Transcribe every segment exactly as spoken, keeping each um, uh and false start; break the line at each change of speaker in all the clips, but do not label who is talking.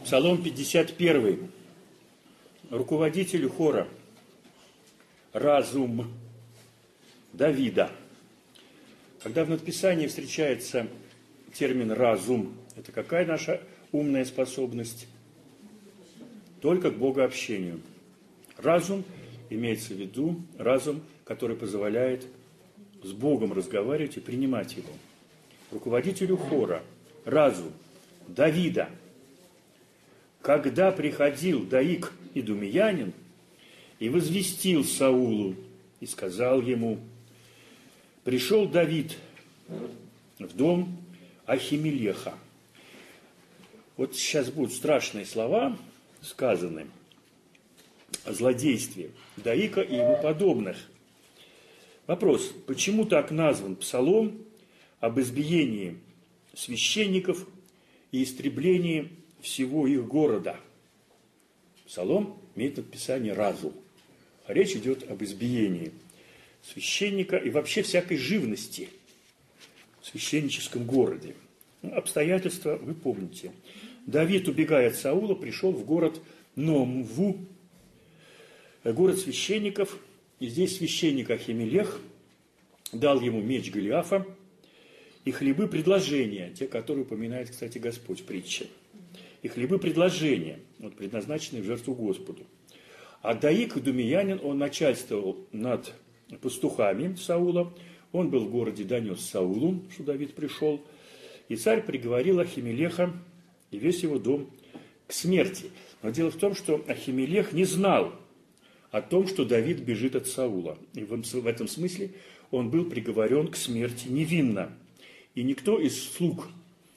Псалом пятьдесят один. Руководителю хора «Разум» Давида. Когда в надписании встречается термин «разум», это какая наша умная способность? Только к богообщению. Разум имеется в виду разум, который позволяет с Богом разговаривать и принимать его. Руководителю хора «Разум» Давида. Когда приходил Доик идумеянин и возвестил Саулу и сказал ему: пришел Давид в дом Ахимелеха. Вот сейчас будут страшные слова сказаны о злодействе Доика и ему подобных. Вопрос: почему так назван псалом об избиении священников и истреблении всего их города? Псалом имеет надписание «разум». А речь идет об избиении священника и вообще всякой живности в священническом городе. Ну, обстоятельства вы помните. Давид, убегая от Саула, пришел в город Номву, город священников, и здесь священник Ахимелех дал ему меч Голиафа и хлебы предложения, те, которые упоминает, кстати, Господь в притче. И хлебы предложения, вот, предназначенные в жертву Господу. А Доик, идумеянин, он начальствовал над пастухами Саула, он был в городе, донес Саулу, что Давид пришел, и царь приговорил Ахимелеха и весь его дом к смерти. Но дело в том, что Ахимелех не знал о том, что Давид бежит от Саула. И в этом смысле он был приговорен к смерти невинно. И никто из слуг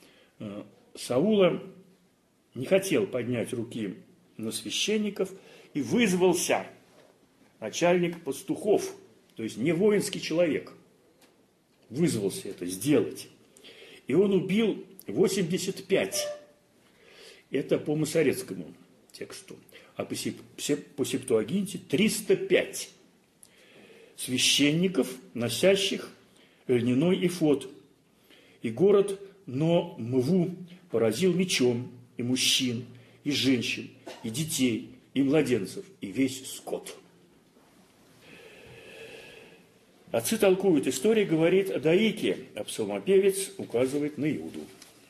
Саула не хотел поднять руки на священников, и вызвался начальник пастухов, то есть не воинский человек, вызвался это сделать. И он убил восемьдесят пять, это по масорецкому тексту, а по Септуагинте триста пять священников, носящих льняной эфод. И город Номву поразил мечом и мужчин, и женщин, и детей, и младенцев, и весь скот. Отцы толкуют, история говорит о Доике, а псалмопевец указывает на Иуду.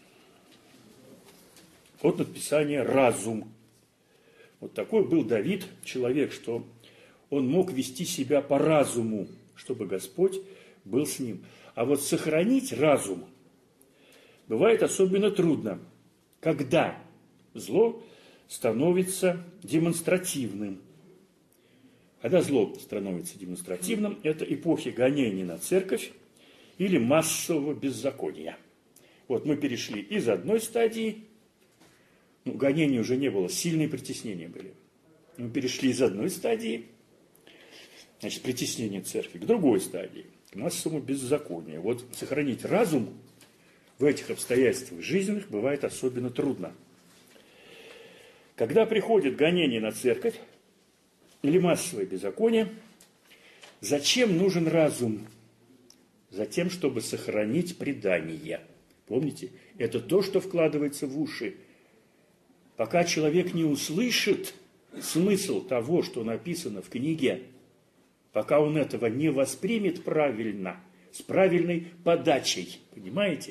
Вот надписание «разум». Вот такой был Давид, человек, что он мог вести себя по разуму, чтобы Господь был с ним. А вот сохранить разум бывает особенно трудно, когда зло становится демонстративным. Когда зло становится демонстративным, это эпохи гонений на церковь или массового беззакония. Вот мы перешли из одной стадии, ну, гонений уже не было, сильные притеснения были. Мы перешли из одной стадии, значит, притеснения церкви, к другой стадии, к массовому беззаконию. Вот сохранить разум в этих обстоятельствах жизненных бывает особенно трудно. Когда приходит гонение на церковь или массовое беззаконие, зачем нужен разум? Затем, чтобы сохранить предание. Помните, это то, что вкладывается в уши. Пока человек не услышит смысл того, что написано в книге, пока он этого не воспримет правильно, с правильной подачей, понимаете,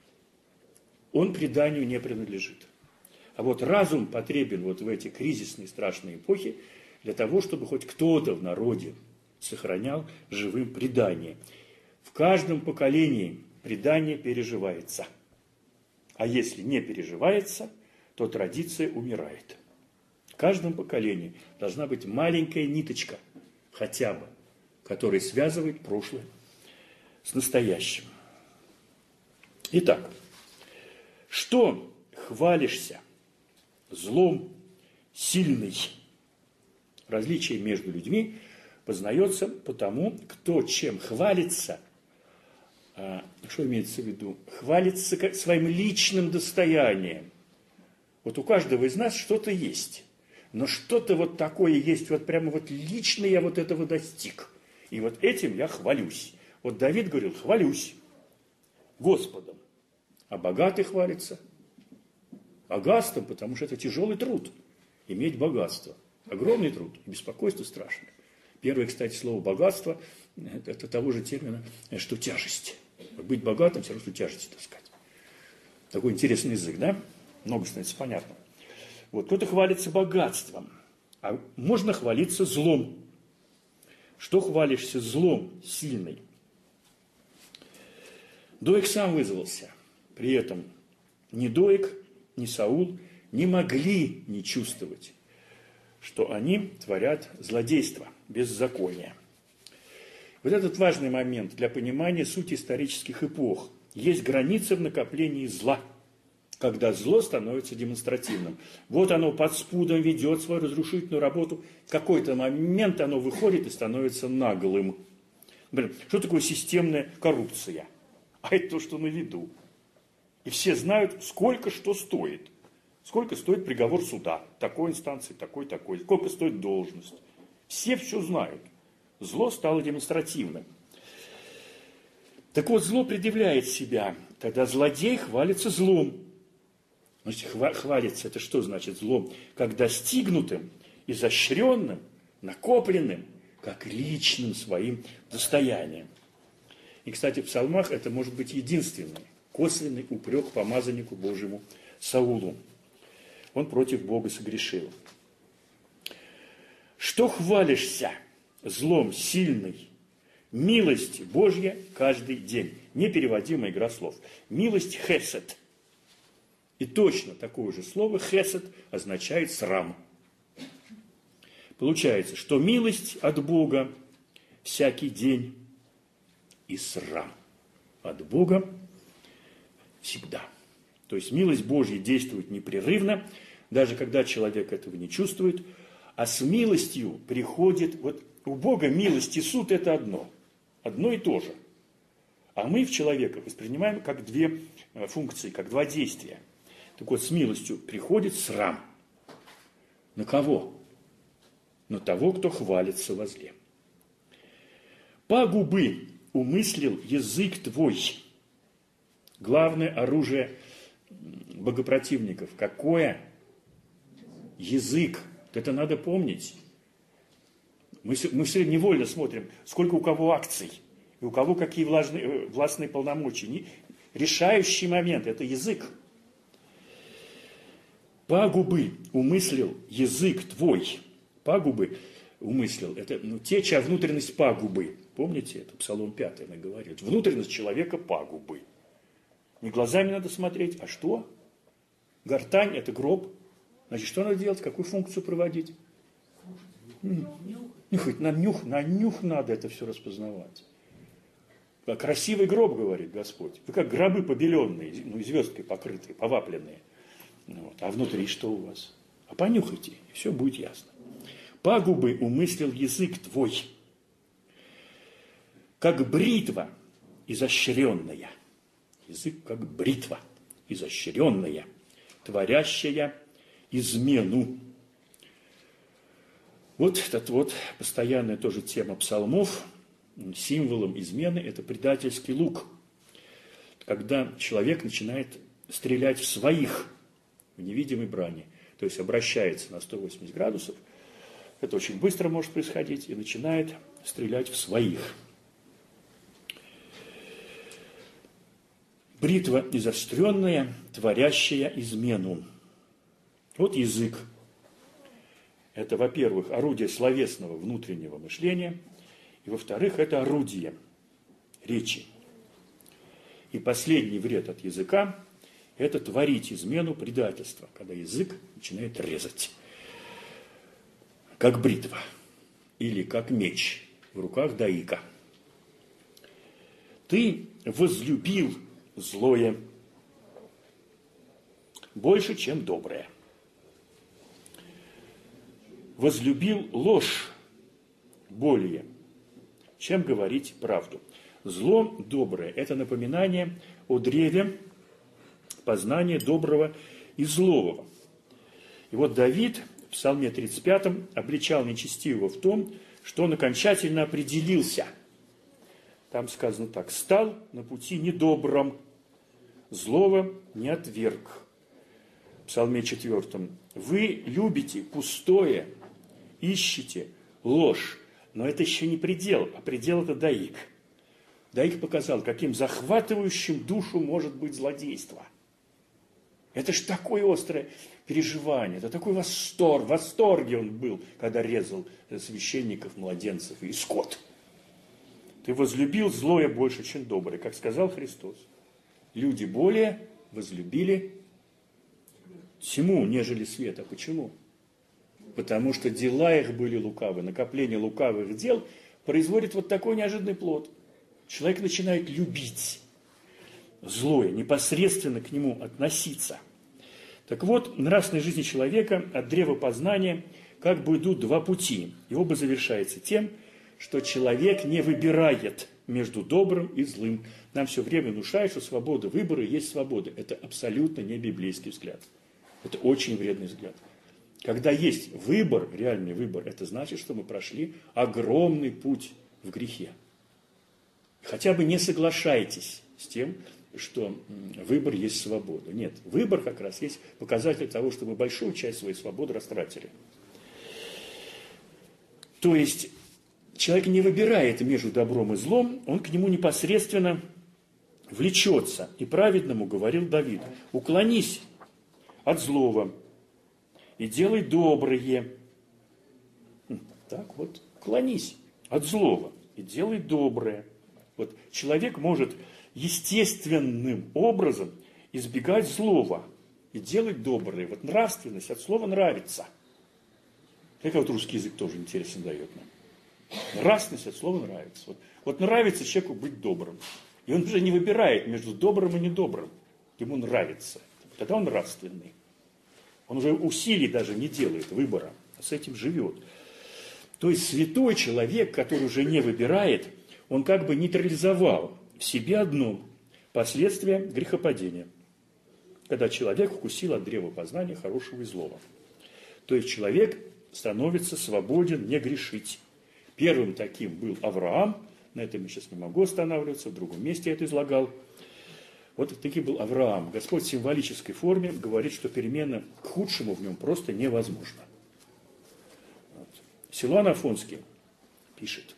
он преданию не принадлежит. А вот разум потребен вот в эти кризисные страшные эпохи для того, чтобы хоть кто-то в народе сохранял живым предание. В каждом поколении предание переживается. А если не переживается, то традиция умирает. В каждом поколении должна быть маленькая ниточка, хотя бы, которая связывает прошлое с настоящим. Итак, что хвалишься? Злом сильный. Различие между людьми познается потому, кто чем хвалится. А, что имеется в виду? Хвалится как своим личным достоянием. Вот у каждого из нас что-то есть. Но что-то вот такое есть, вот прямо вот лично я вот этого достиг. И вот этим я хвалюсь. Вот Давид говорил: хвалюсь Господом. А богатый хвалится: Богатством, потому что это тяжелый труд. Иметь богатство. Огромный труд. Беспокойство страшное. Первое, кстати, слово «богатство» – это того же термина, что тяжесть. Быть богатым, все равно, что тяжесть таскать. Такой интересный язык, да? Много становится понятно. Вот кто-то хвалится богатством, а можно хвалиться злом. Что хвалишься злом сильный? Доeg сам вызвался. При этом ни Доeg, ни Саул не могли не чувствовать, что они творят злодейство, беззаконие. Вот этот важный момент для понимания сути исторических эпох. Есть граница в накоплении зла, когда зло становится демонстративным. Вот оно под спудом ведет свою разрушительную работу. В какой-то момент оно выходит и становится наглым. Например, что такое системная коррупция? А это то, что на виду. И все знают, сколько что стоит. Сколько стоит приговор суда, такой инстанции, такой, такой. Сколько стоит должность. Все все знают. Зло стало демонстративным. Так вот, зло предъявляет себя. Тогда злодей хвалится злом. Значит, хвалится, это что значит злом? Как достигнутым, изощренным, накопленным, как личным своим достоянием. И, кстати, в псалмах это может быть единственный косвенный упрек помазаннику Божьему Саулу. Он против Бога согрешил. Что хвалишься злом сильный? Милость Божья каждый день. Непереводимая игра слов. Милость хесед. И точно такое же слово хесед означает срам. Получается, что милость от Бога всякий день и срам от Бога всегда. То есть милость Божья действует непрерывно, даже когда человек этого не чувствует, а с милостью приходит, вот у Бога милость и суд – это одно, одно и то же. А мы в человека воспринимаем как две функции, как два действия. Так вот, с милостью приходит срам. На кого? На того, кто хвалится во зле. Пагубы умыслил язык твой. Главное оружие богопротивников. Какое? Язык. Это надо помнить. Мы, мы все невольно смотрим, сколько у кого акций, и у кого какие влажные, властные полномочия. Решающий момент – это язык. Пагубы умыслил язык твой. Пагубы умыслил – это ну, течь, а внутренность пагубы. Помните, это Псалом пятый она говорит. Внутренность человека пагубы. Не глазами надо смотреть, а что? Гортань – это гроб. Значит, что надо делать? Какую функцию проводить? Нюхать. На нюх, на нюх надо это все распознавать. Красивый гроб, говорит Господь. Вы как гробы побеленные, ну, звездкой покрытые, повапленные. Вот. А внутри что у вас? А понюхайте, и все будет ясно. Пагубы умыслил язык твой, как бритва изощренная. Язык как бритва изощренная, творящая измену. Вот этот вот постоянная тоже тема псалмов. Символом измены – это предательский лук. Когда человек начинает стрелять в своих, в невидимой брани, то есть обращается на сто восемьдесят градусов, это очень быстро может происходить, и начинает стрелять в своих. Бритва изостренная, творящая измену. Вот язык. Это, во-первых, орудие словесного внутреннего мышления, и, во-вторых, это орудие речи. И последний вред от языка – это творить измену, предательство, когда язык начинает резать, как бритва или как меч в руках Доига. Ты возлюбил злое больше, чем доброе. Возлюбил ложь более, чем говорить правду. Зло доброе – это напоминание о древе познания доброго и злого. И вот Давид в Псалме тридцать пятом обличал нечестивого в том, что он окончательно определился. Там сказано так: «Стал на пути недобром, злого не отверг, в Псалме четвертом: «Вы любите пустое, ищете ложь». Но это еще не предел, а предел – это Даик. Даик показал, каким захватывающим душу может быть злодейство. Это ж такое острое переживание, это такой восторг, в восторге он был, когда резал священников, младенцев и скот. Ты возлюбил злое больше, чем доброе, как сказал Христос. Люди более возлюбили тьму, нежели света. Почему? Потому что дела их были лукавы. Накопление лукавых дел производит вот такой неожиданный плод. Человек начинает любить злое, непосредственно к нему относиться. Так вот, в нравственной жизни человека от древа познания как бы идут два пути. И оба завершаются тем, что человек не выбирает между добрым и злым. Нам все время внушают, что свобода выбора есть свобода. Это абсолютно не библейский взгляд. Это очень вредный взгляд. Когда есть выбор, реальный выбор, это значит, что мы прошли огромный путь в грехе. Хотя бы не соглашайтесь с тем, что выбор есть свобода. Нет, выбор как раз есть показатель того, что мы большую часть своей свободы растратили. То есть человек не выбирает между добром и злом, он к нему непосредственно влечется. И праведному говорил Давид: уклонись от злого и делай доброе. Так вот, уклонись от злого и делай доброе. Вот человек может естественным образом избегать злого и делать доброе. Вот нравственность от слова нравится. Как вот русский язык тоже интересно дает нам. Нравственность от слова нравится. Вот, вот нравится человеку быть добрым. И он уже не выбирает между добрым и недобрым. Ему нравится. Тогда он нравственный. Он уже усилий даже не делает выбора, а с этим живет. То есть святой человек, который уже не выбирает, он как бы нейтрализовал в себе одном последствия грехопадения, когда человек вкусил от древа познания хорошего и злого. То есть человек становится свободен не грешить. Первым таким был Авраам, на этом я сейчас не могу останавливаться, в другом месте я это излагал. Вот таким был Авраам. Господь в символической форме говорит, что перемена к худшему в нем просто невозможна. Вот. Силуан Афонский пишет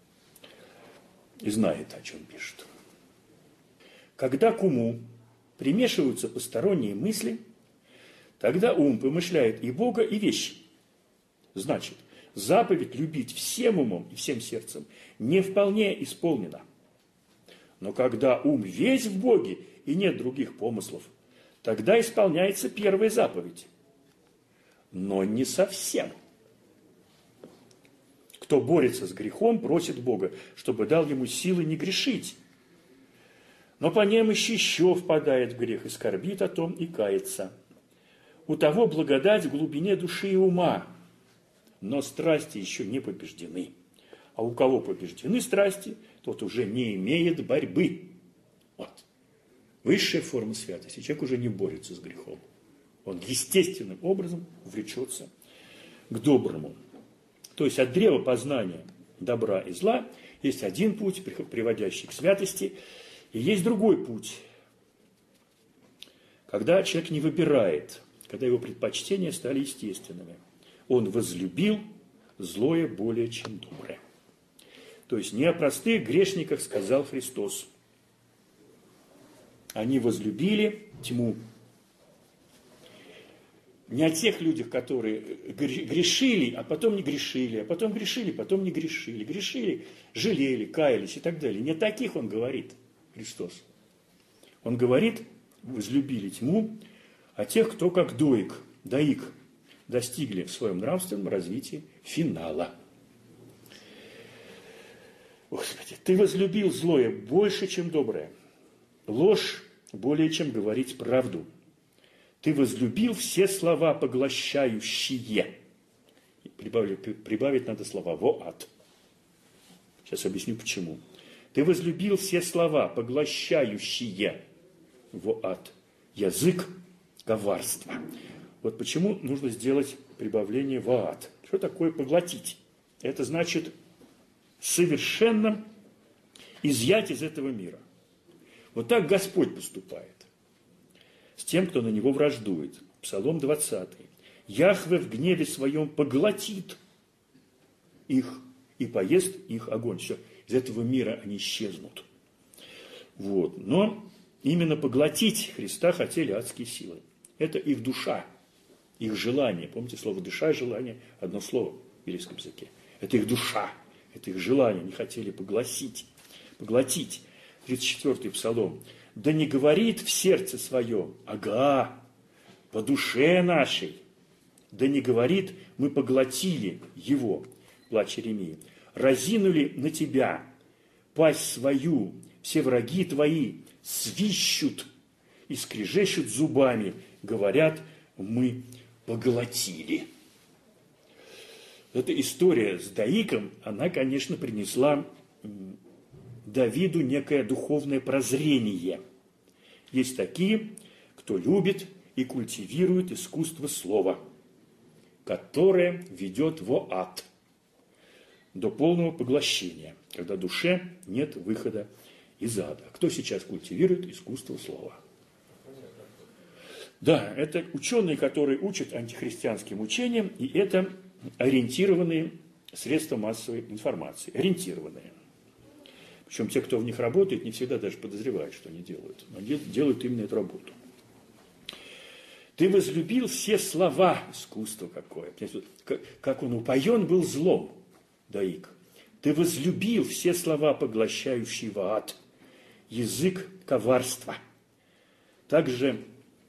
и знает, о чем пишет. Когда к уму примешиваются посторонние мысли, тогда ум помышляет и Бога, и вещи. Значит, заповедь любить всем умом и всем сердцем не вполне исполнена. Но когда ум весь в Боге и нет других помыслов, тогда исполняется первая заповедь. Но не совсем. Кто борется с грехом, просит Бога, чтобы дал ему силы не грешить. Но по немощи еще впадает в грех и скорбит о том и кается. У того благодать в глубине души и ума, но страсти еще не побеждены. А у кого побеждены страсти, тот уже не имеет борьбы. Вот. Высшая форма святости. Человек уже не борется с грехом. Он естественным образом влечется к доброму. То есть от древа познания добра и зла есть один путь, приводящий к святости, и есть другой путь. Когда человек не выбирает, когда его предпочтения стали естественными. Он возлюбил злое более, чем доброе. То есть не о простых грешниках сказал Христос. Они возлюбили тьму. Не о тех людях, которые грешили, а потом не грешили, а потом грешили, потом не грешили. Грешили, жалели, каялись и так далее. Не о таких он говорит, Христос. Он говорит, возлюбили тьму, а тех, кто как Доик, Даик, достигли в своем нравственном развитии финала. Господи, ты возлюбил злое больше, чем доброе. Ложь более, чем говорить правду. Ты возлюбил все слова поглощающие. Прибавить, прибавить надо слова «воат». Сейчас объясню, почему. Ты возлюбил все слова поглощающие. «Воат». Язык коварства. Вот почему нужно сделать прибавление «воат». Что такое поглотить? Это значит совершенно изъять из этого мира. Вот так Господь поступает с тем, кто на него враждует. Псалом двадцатый. Яхве в гневе своем поглотит их и поест их огонь. Все, из этого мира они исчезнут. Вот. Но именно поглотить Христа хотели адские силы. Это их душа, их желание. Помните, слово душа и желание – одно слово в еврейском языке. Это их душа, это их желание. Они хотели поглотить. Поглотить. тридцать четвёртый псалом. Да не говорит в сердце своем, ага, по душе нашей. Да не говорит, мы поглотили его, плач Иеремии. Разинули на тебя пасть свою, все враги твои свищут и скрежещут зубами, говорят, мы поглотили. Эта история с Даиком, она, конечно, принесла Давиду некое духовное прозрение. Есть такие, кто любит и культивирует искусство слова, которое ведет в ад до полного поглощения, когда душе нет выхода из ада. Кто сейчас культивирует искусство слова? Да, это ученые, которые учат антихристианским учениям, и это ориентированные средства массовой информации. Ориентированные. Причем те, кто в них работает, не всегда даже подозревают, что они делают. Но делают именно эту работу. Ты возлюбил все слова, искусство какое. Как он упоен был злом, Даик. Ты возлюбил все слова, поглощающие в ад. Язык коварства. Также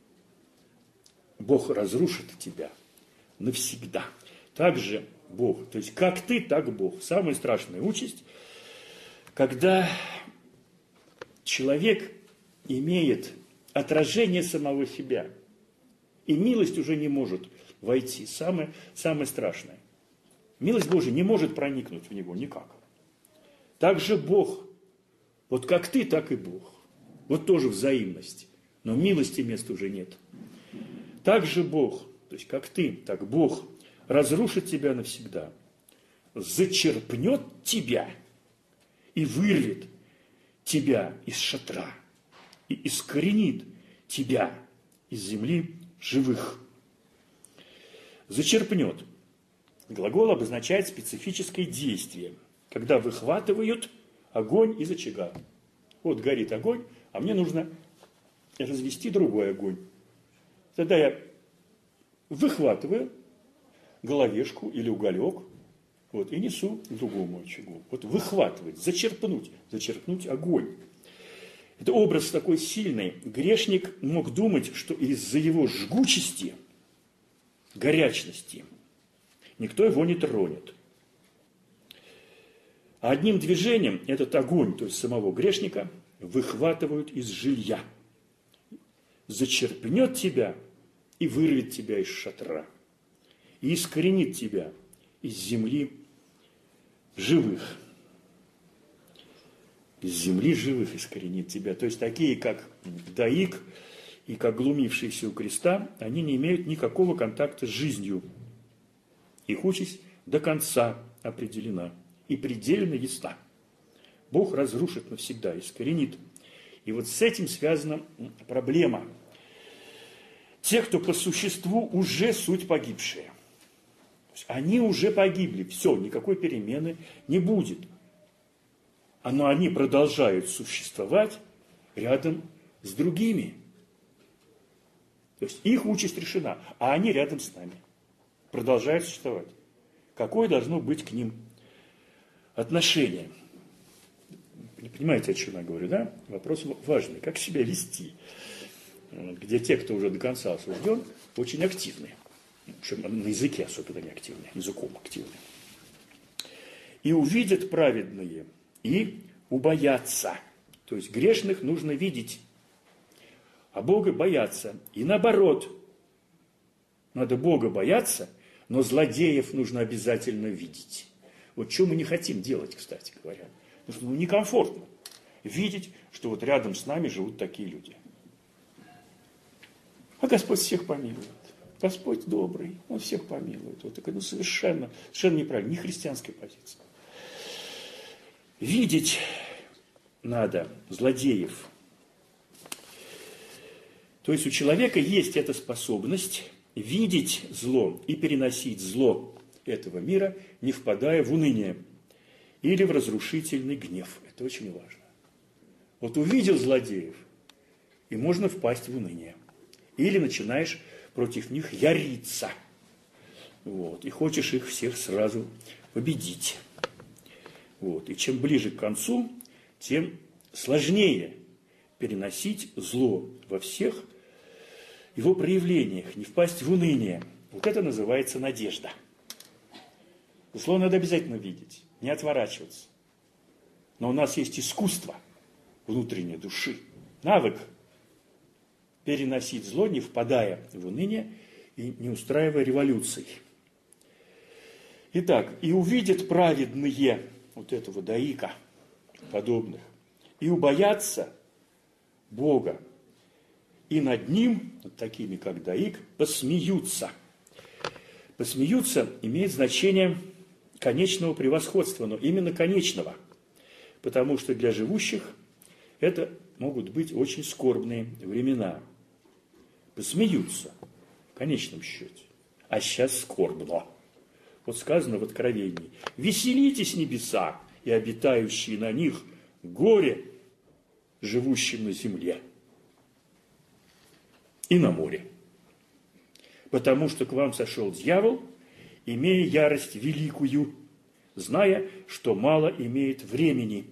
Бог разрушит тебя навсегда. Также Бог, то есть как ты, так Бог. Самая страшная участь, когда человек имеет отражение самого себя, и милость уже не может войти. Самое, самое страшное. Милость Божия не может проникнуть в него никак. Также Бог, вот как ты, так и Бог. Вот тоже взаимность. Но милости места уже нет. Также Бог, то есть как ты, так Бог разрушит тебя навсегда. Зачерпнет тебя и вырвет тебя из шатра. И искоренит тебя из земли живых. Зачерпнет. Глагол обозначает специфическое действие, когда выхватывают огонь из очага. Вот горит огонь, а мне нужно развести другой огонь. Тогда я выхватываю головешку или уголек, вот, и несу к другому очагу. Вот выхватывать, зачерпнуть, зачерпнуть огонь. Это образ такой сильный. Грешник мог думать, что из-за его жгучести, горячности, никто его не тронет. А одним движением этот огонь, то есть самого грешника, выхватывают из жилья. Зачерпнет тебя и вырвет тебя из шатра. И искоренит тебя из земли живых. Из земли живых искоренит тебя. То есть такие, как Даик и как глумившиеся у креста, они не имеют никакого контакта с жизнью. Их участь до конца определена и предельно ясна. Бог разрушит навсегда, искоренит. И вот с этим связана проблема. Те, кто по существу уже суть погибшие. Они уже погибли, все, никакой перемены не будет. Но они продолжают существовать рядом с другими. То есть их участь решена, а они рядом с нами. Продолжают существовать. Какое должно быть к ним отношение? Понимаете, о чем я говорю, да? Вопрос важный. Как себя вести? Где те, кто уже до конца осужден, очень активны. Причем на языке особенно не активны, языком активны. И увидят праведные, и убоятся. То есть грешных нужно видеть, а Бога бояться. И наоборот, надо Бога бояться, но злодеев нужно обязательно видеть. Вот что мы не хотим делать, кстати говоря. Потому что ну, некомфортно видеть, что вот рядом с нами живут такие люди. А Господь всех помилует. Господь добрый, Он всех помилует. Вот такая, ну, совершенно, совершенно неправильно, не христианская позиция. Видеть надо злодеев. То есть у человека есть эта способность видеть зло и переносить зло этого мира, не впадая в уныние или в разрушительный гнев. Это очень важно. Вот увидел злодеев, и можно впасть в уныние. Или начинаешь против них яриться. Вот, и хочешь их всех сразу победить. Вот, и чем ближе к концу, тем сложнее переносить зло во всех его проявлениях, не впасть в уныние. Вот это называется надежда. Зло надо обязательно видеть, не отворачиваться. Но у нас есть искусство внутренней души, навык переносить зло, не впадая в уныние и не устраивая революций. Итак, и увидят праведные вот этого Даика, подобных, и убоятся Бога, и над ним, над такими как Даик, посмеются. Посмеются имеет значение конечного превосходства, но именно конечного, потому что для живущих это могут быть очень скорбные времена. Посмеются в конечном счете, а сейчас скорбно. Вот сказано в Откровении: «Веселитесь, небеса, и обитающие на них, горе живущим на земле и на море. Потому что к вам сошел дьявол, имея ярость великую, зная, что мало имеет времени».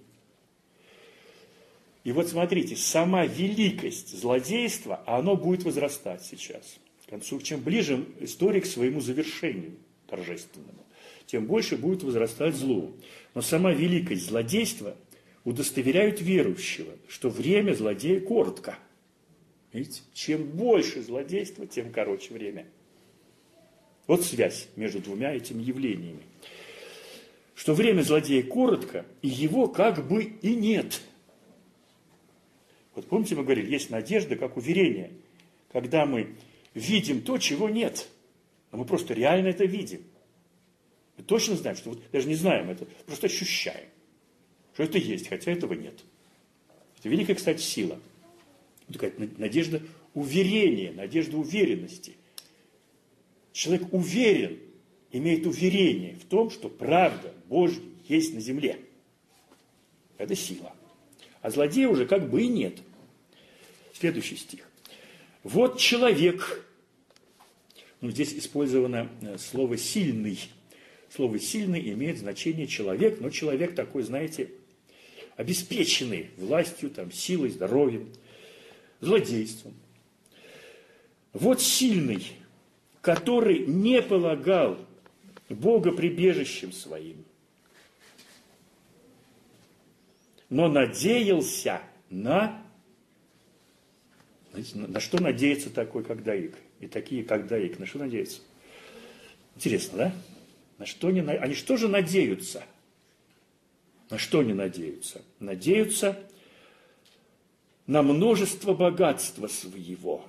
И вот смотрите, сама великость злодейства, оно будет возрастать сейчас. К концу, чем ближе история к своему завершению торжественному, тем больше будет возрастать зло. Но сама великость злодейства удостоверяет верующего, что время злодея коротко. Видите? Чем больше злодейства, тем короче время. Вот связь между двумя этими явлениями. Что время злодея коротко, и его как бы и нет. Вот помните, мы говорили, есть надежда как уверение, когда мы видим то, чего нет. Но мы просто реально это видим. Мы точно знаем, что вот, даже не знаем это, просто ощущаем, что это есть, хотя этого нет. Это великая, кстати, сила. Вот такая надежда уверения, надежда уверенности. Человек уверен, имеет уверение в том, что правда Божья есть на земле. Это сила. А злодея уже как бы и нет. Следующий стих. Вот человек. Ну, здесь использовано слово «сильный». Слово «сильный» имеет значение «человек», но человек такой, знаете, обеспеченный властью, там, силой, здоровьем, злодейством. Вот сильный, который не полагал Бога прибежищем своим, но надеялся на... Знаете, на что надеется такой, как Даик? И такие, как Даик, на что надеются? Интересно, да? На что они, они что же надеются? На что они надеются? Надеются на множество богатства своего.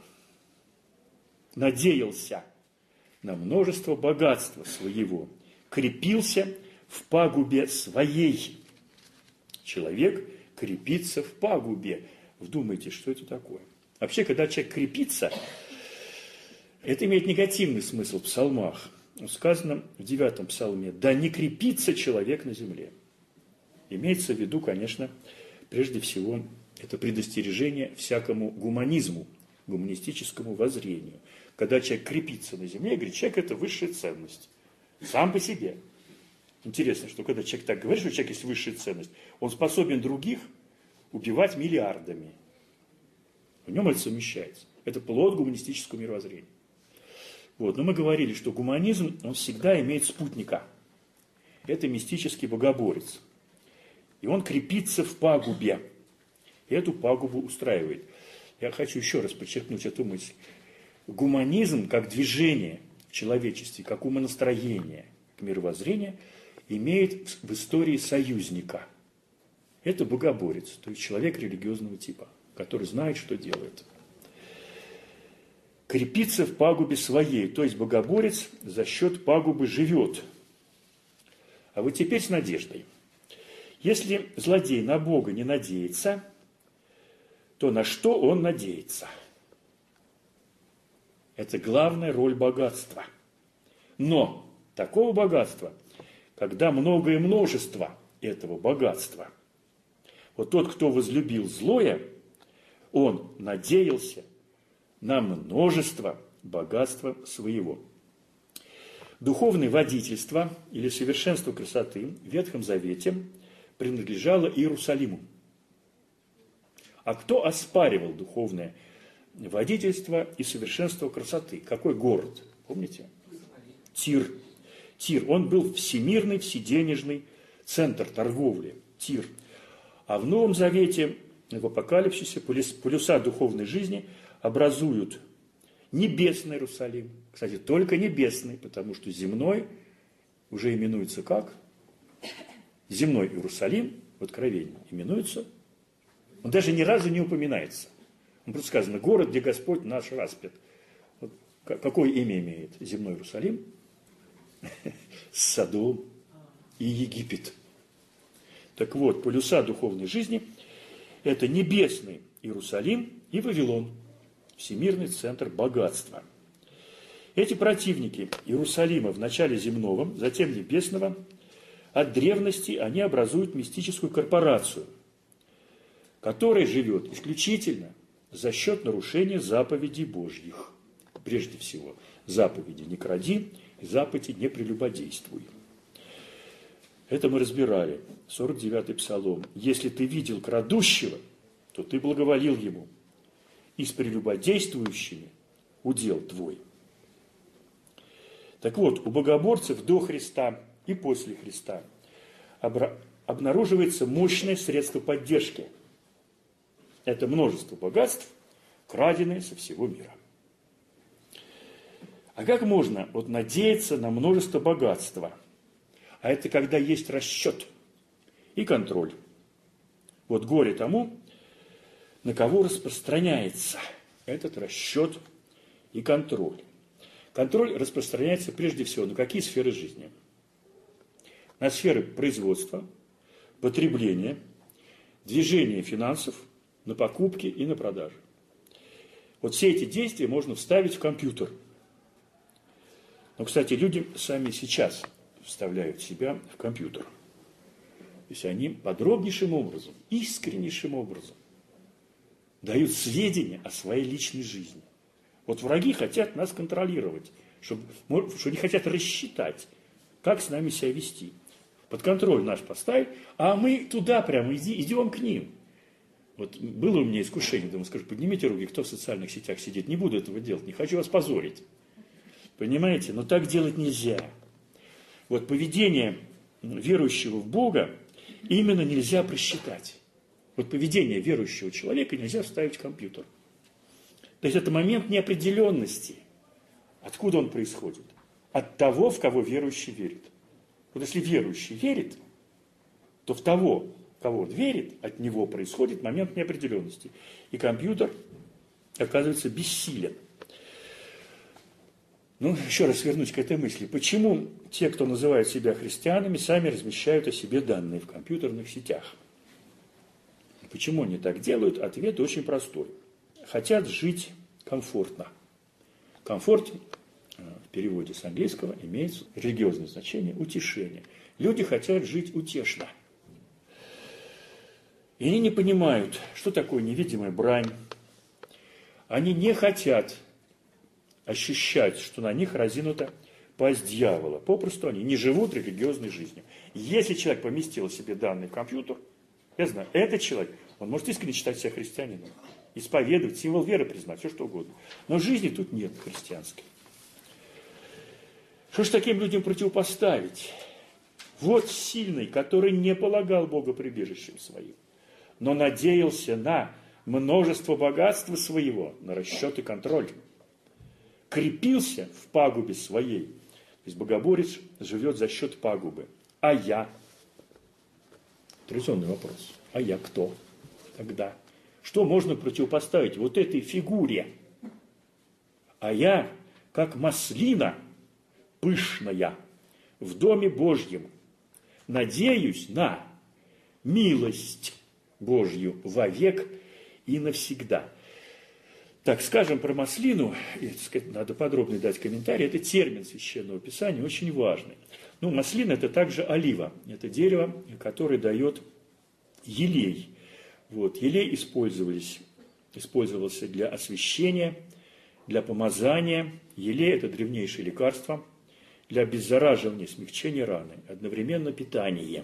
Надеялся на множество богатства своего. Крепился в пагубе своей. Человек крепится в пагубе. Вдумайтесь, что это такое? Вообще, когда человек крепится, это имеет негативный смысл в псалмах. Сказано в девятом псалме: «Да не крепится человек на земле». Имеется в виду, конечно, прежде всего, это предостережение всякому гуманизму, гуманистическому воззрению. Когда человек крепится на земле, говорит, человек – это высшая ценность, сам по себе. Интересно, что когда человек так говорит, что человек есть высшая ценность, он способен других убивать миллиардами. В нем это совмещается. Это плод гуманистического мировоззрения. Вот. Но мы говорили, что гуманизм, он всегда имеет спутника. Это мистический богоборец. И он крепится в пагубе. И эту пагубу устраивает. Я хочу еще раз подчеркнуть эту мысль. Гуманизм, как движение в человечестве, как умонастроение, как мировоззрение, имеет в истории союзника. Это богоборец, то есть человек религиозного типа, который знает, что делает. Крепится в пагубе своей, то есть богоборец за счет пагубы живет. А вот теперь с надеждой. Если злодей на Бога не надеется, то на что он надеется? Это главная роль богатства. Но такого богатства, когда многое множество этого богатства, вот тот, кто возлюбил злое, он надеялся на множество богатства своего. Духовное водительство или совершенство красоты в Ветхом Завете принадлежало Иерусалиму. А кто оспаривал духовное водительство и совершенство красоты? Какой город? Помните? Тир. Тир. Он был всемирный, вседенежный центр торговли. Тир. А в Новом Завете, в Апокалипсисе, полюса духовной жизни образуют небесный Иерусалим. Кстати, только небесный, потому что земной уже именуется как? Земной Иерусалим в Откровении именуется. Он даже ни разу не упоминается. Он просто сказано, город, где Господь наш распят. Вот какое имя имеет земной Иерусалим? Содом и Египет. Так вот, полюса духовной жизни – это небесный Иерусалим и Вавилон, всемирный центр богатства. Эти противники Иерусалима в начале земного, затем небесного, от древности они образуют мистическую корпорацию, которая живет исключительно за счет нарушения заповедей Божьих. Прежде всего, заповеди «не кради» и заповеди «не прелюбодействуй». Это мы разбирали. сорок девятый Псалом. «Если ты видел крадущего, то ты благоволил ему, и с прелюбодействующими удел твой». Так вот, у богоборцев до Христа и после Христа обнаруживается мощное средство поддержки. Это множество богатств, краденые со всего мира. А как можно вот надеяться на множество богатства? А это когда есть расчет и контроль. Вот горе тому, на кого распространяется этот расчет и контроль. Контроль распространяется прежде всего на какие сферы жизни? На сферы производства, потребления, движения финансов, на покупки и на продажи. Вот все эти действия можно вставить в компьютер. Но, кстати, люди сами сейчас вставляют себя в компьютер. То есть они подробнейшим образом, искреннейшим образом дают сведения о своей личной жизни. Вот враги хотят нас контролировать, чтобы, что они хотят рассчитать, как с нами себя вести. Под контроль наш поставить, а мы туда прямо иди, идем к ним. Вот было у меня искушение, думаю, скажу, поднимите руки, кто в социальных сетях сидит. Не буду этого делать, не хочу вас позорить. Понимаете? Но так делать нельзя. Вот поведение верующего в Бога именно нельзя просчитать. Вот поведение верующего человека нельзя вставить в компьютер. То есть это момент неопределенности. Откуда он происходит? От того, в кого верующий верит. Вот если верующий верит, то в того, кого он верит, от него происходит момент неопределенности. И компьютер оказывается бессилен. Ну, еще раз вернусь к этой мысли. Почему те, кто называют себя христианами, сами размещают о себе данные в компьютерных сетях? Почему они так делают? Ответ очень простой. Хотят жить комфортно. Комфорт в переводе с английского имеет религиозное значение утешение. Люди хотят жить утешно. И они не понимают, что такое невидимая брань. Они не хотят ощущать, что на них разинута пасть дьявола. Попросту они не живут религиозной жизнью. Если человек поместил себе данные в компьютер, я знаю, этот человек, он может искренне считать себя христианином, исповедовать, символ веры признать, все что угодно. Но жизни тут нет христианской. Что ж таким людям противопоставить? Вот сильный, который не полагал Бога прибежищем своим, но надеялся на множество богатства своего, на расчет и контроль. Крепился в пагубе своей. То есть богоборец живет за счет пагубы. А я? Традиционный вопрос. А я кто тогда? Что можно противопоставить вот этой фигуре? А я, как маслина пышная в Доме Божьем, надеюсь на милость Божью вовек и навсегда. Так, скажем про маслину, и, так сказать, надо подробно дать комментарий, это термин Священного Писания, очень важный. Ну, маслина – это также олива, это дерево, которое дает елей. Вот, елей использовались, использовался для освящения, для помазания. Елей – это древнейшее лекарство для обеззараживания, смягчения раны, одновременно питание.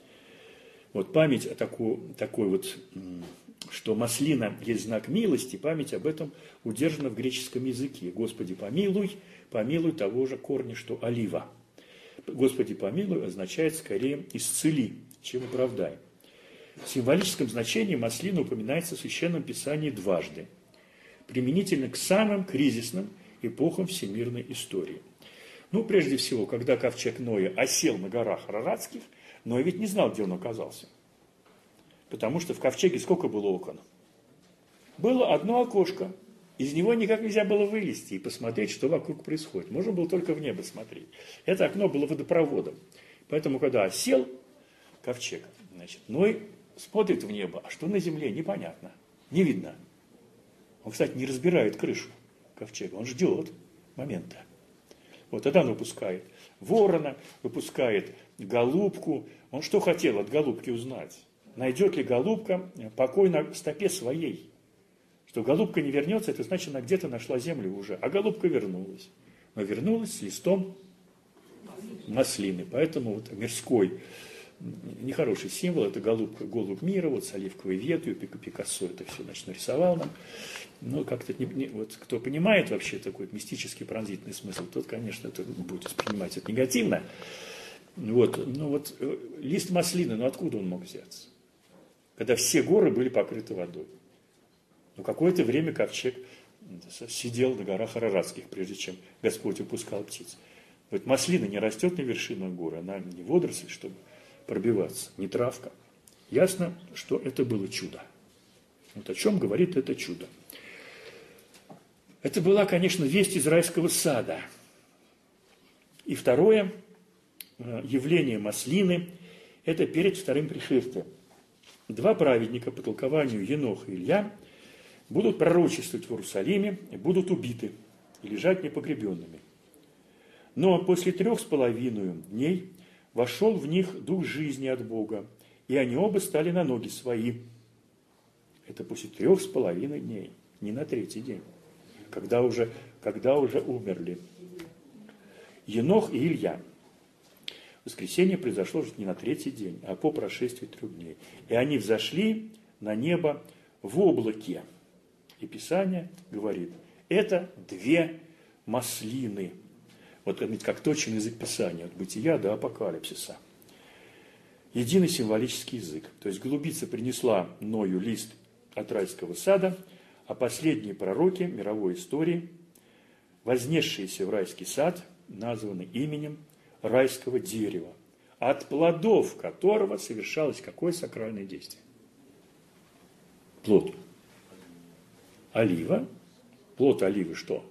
Вот память о такой, такой вот, что маслина есть знак милости, память об этом удержана в греческом языке. Господи, помилуй, помилуй того же корня, что олива. Господи, помилуй означает скорее исцели, чем оправдай. В символическом значении маслина упоминается в Священном Писании дважды, применительно к самым кризисным эпохам всемирной истории. Ну, прежде всего, когда ковчег Ноя осел на горах Араратских, Ной ведь не знал, где он оказался. Потому что в ковчеге сколько было окон? Было одно окошко. Из него никак нельзя было вылезти и посмотреть, что вокруг происходит. Можно было только в небо смотреть. Это окно было водопроводом. Поэтому, когда осел ковчег, значит, Ной смотрит в небо, а что на земле, непонятно, не видно. Он, кстати, не разбирает крышу ковчега, он ждет момента. Вот тогда он выпускает ворона, выпускает голубку. Он что хотел от голубки узнать? Найдет ли голубка покой на стопе своей? Что голубка не вернется, это значит, она где-то нашла землю уже. А голубка вернулась. Но вернулась с листом маслины. Поэтому вот мирской, нехороший символ, это голубка, голубь мира, вот с оливковой ветвью, Пикассо это все, значит, нарисовал нам. Но как-то, не, не, вот кто понимает вообще такой мистический пронзительный смысл, тот, конечно, это будет воспринимать это негативно. Вот, ну вот лист маслины, ну откуда он мог взяться? Когда все горы были покрыты водой. Ну какое-то время ковчег сидел на горах Араратских, прежде чем Господь выпускал птиц. Вот маслина не растет на вершинах горы, она не водоросль, чтобы пробиваться, не травка. Ясно, что это было чудо. Вот о чем говорит это чудо. Это была, конечно, весть из райского сада. И второе явление маслины – это перед вторым пришествием. Два праведника по толкованию Енох и Илья будут пророчествовать в Иерусалиме и будут убиты и лежать непогребенными. Но после трех с половиной дней вошел в них дух жизни от Бога, и они оба стали на ноги свои. Это после трех с половиной дней, не на третий день, когда уже, когда уже умерли Енох и Илья. Воскресение произошло же не на третий день, а по прошествии трех дней. И они взошли на небо в облаке. И Писание говорит, это две маслины. Вот как точен язык Писания, от бытия до апокалипсиса. Единый символический язык. То есть голубица принесла Ною лист от райского сада, а последние пророки мировой истории, вознесшиеся в райский сад, названы именем райского дерева, от плодов которого совершалось какое сакральное действие? Плод. Олива. Плод оливы что?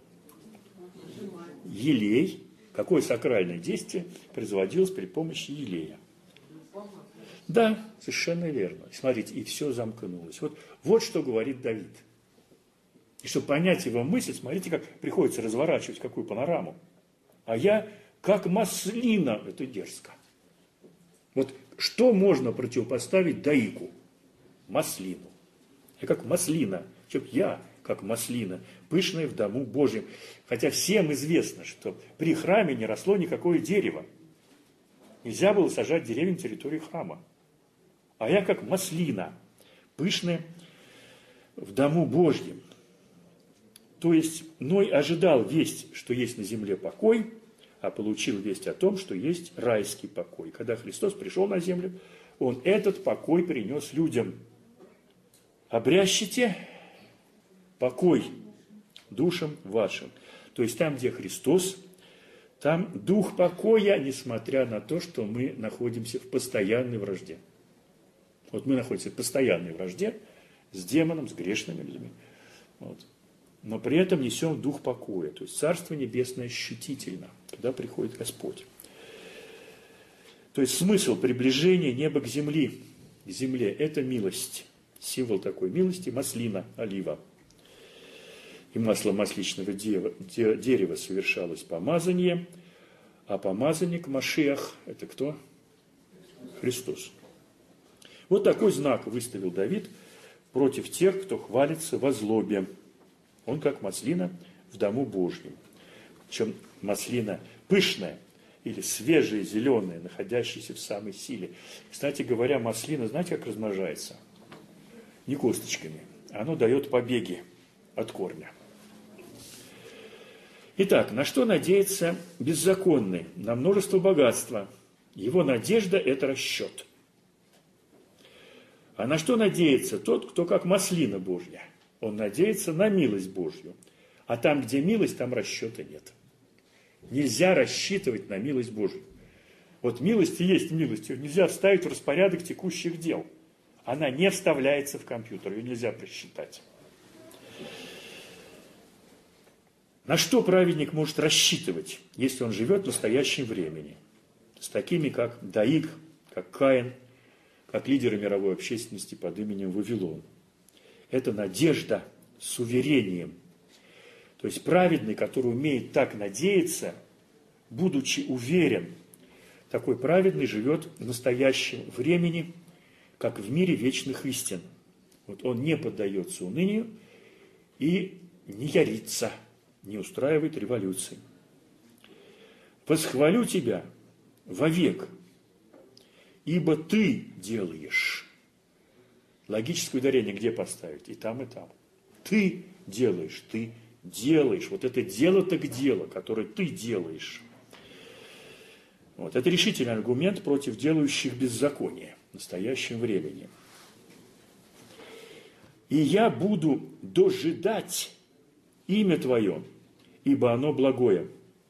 Елей. Какое сакральное действие производилось при помощи елея? Да, совершенно верно. Смотрите, и все замкнулось. Вот, вот что говорит Давид. И чтобы понять его мысль, смотрите, как приходится разворачивать какую панораму. А я как маслина, это дерзко. Вот что можно противопоставить Даику? Маслину. Я как маслина, чтоб я как маслина, пышная в дому Божьем. Хотя всем известно, что при храме не росло никакое дерево. Нельзя было сажать деревья на территории храма. А я как маслина, пышная в дому Божьем. То есть Ной ожидал весть, что есть на земле покой, а получил весть о том, что есть райский покой. Когда Христос пришел на землю, Он этот покой принес людям. Обрящите покой душам вашим. То есть там, где Христос, там дух покоя, несмотря на то, что мы находимся в постоянной вражде. Вот мы находимся в постоянной вражде с демоном, с грешными людьми. Вот. Но при этом несем дух покоя. То есть Царство Небесное ощутительно, когда приходит Господь. То есть смысл приближения неба к земле, к земле – это милость. Символ такой милости – маслина, олива. и масло масличного дерева совершалось помазание, а помазанник Машиах – это кто? Христос. Вот такой знак выставил Давид против тех, кто хвалится во злобе. Он как маслина в дому Божьем. Причем маслина пышная или свежая, зеленая, находящаяся в самой силе. Кстати говоря, маслина, знаете, как размножается? Не косточками. Оно дает побеги от корня. Итак, на что надеется беззаконный? На множество богатства. Его надежда – это расчет. А на что надеется тот, кто как маслина Божья? Он надеется на милость Божью. А там, где милость, там расчета нет. Нельзя рассчитывать на милость Божью. Вот милость и есть милость. Ее нельзя вставить в распорядок текущих дел. Она не вставляется в компьютер, ее нельзя просчитать. На что праведник может рассчитывать, если он живет в настоящем времени? С такими, как Даик, как Каин, как лидеры мировой общественности под именем Вавилон. Это надежда с уверением. То есть праведный, который умеет так надеяться, будучи уверен, такой праведный живет в настоящем времени, как в мире вечных истин. Вот он не поддается унынию и не ярится, не устраивает революции. Восхвалю тебя вовек, ибо ты делаешь. Логическое ударение где поставить? И там, и там. Ты делаешь, ты делаешь. Вот это дело так дело, которое ты делаешь. Вот. Это решительный аргумент против делающих беззаконие в настоящем времени. И я буду дожидать имя Твое, ибо оно благое.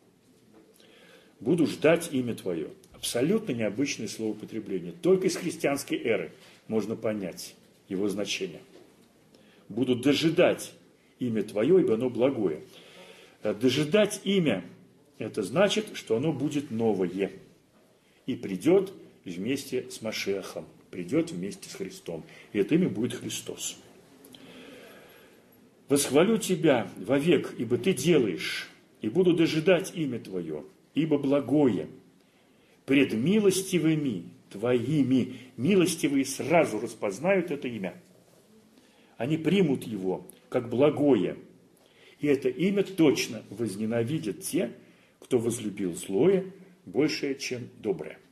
Буду ждать имя Твое. Абсолютно необычное словоупотребление. Только из христианской эры можно понять его значение. Буду дожидать имя Твое, ибо оно благое. Дожидать имя – это значит, что оно будет новое. И придет вместе с Машиахом. Придет вместе с Христом. И это имя будет Христос. Восхвалю Тебя вовек, ибо Ты делаешь, и буду дожидать имя Твое, ибо благое. Пред милостивыми Твоими, милостивые сразу распознают это имя. Они примут его как благое. И это имя точно возненавидят те, кто возлюбил злое больше, чем доброе.